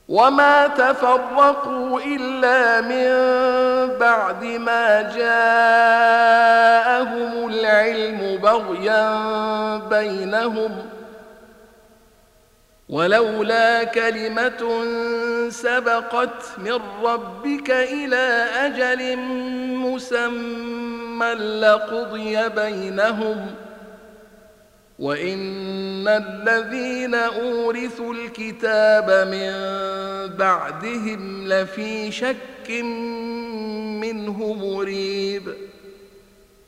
وما تفرقوا إلا من بعد ما جاءهم العلم بغيا بينهم، ولولا كلمة سبقت من ربك إلى أجل مسمى لقضي بينهم، وإن الذين أورثوا الكتاب من بعدهم لفي شك منه مريب.